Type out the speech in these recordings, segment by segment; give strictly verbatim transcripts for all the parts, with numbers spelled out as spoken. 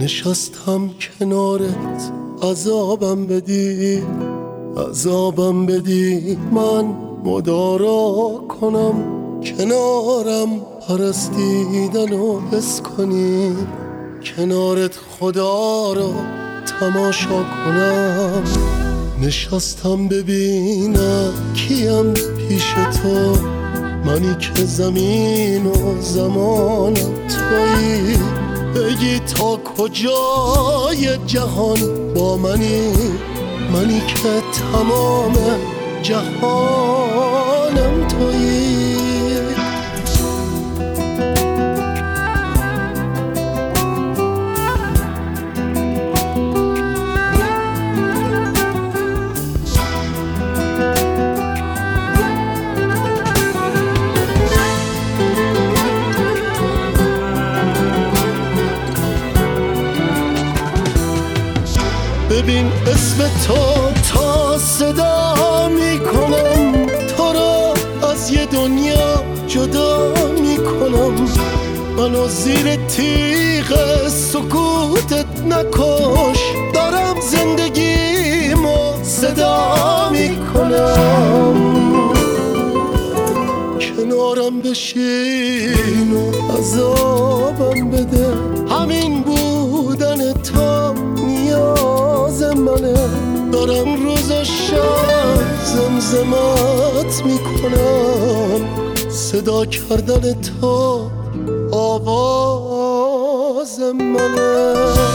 نشستم کنارت عذابم بدی، عذابم بدی من مدارا کنم، کنارم پرستیدن و حس کنی، کنارت خدا را تماشا کنم. نشستم ببینم کیم پیش تو، منی که زمین و زمان تویی، بگی تا کجای جهان با منی، منی که تمام جهانم تویی. ببین اسم تو تا صدا میکنم، تو را از یه دنیا جدا میکنم. منو زیر تیغ سکوتت نکش، دارم زندگیمو صدا میکنم. کنارم بشین و عذابم بده، همین بودن تو نیاز منه. دارم روز و شب زمزمت میکنم، صدا کردن تو آواز منه.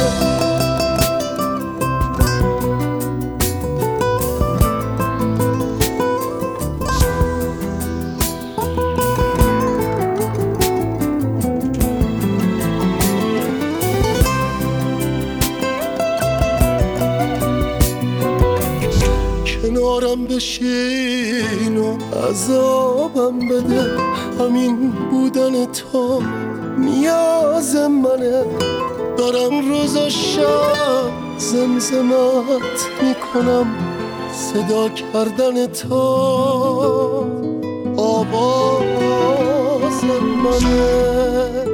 کنارم بشین و عذابم بده، همین بودن تو نیاز منه. دارم روز و شب زمزمت میکنم، صدا کردن تو آواز منه.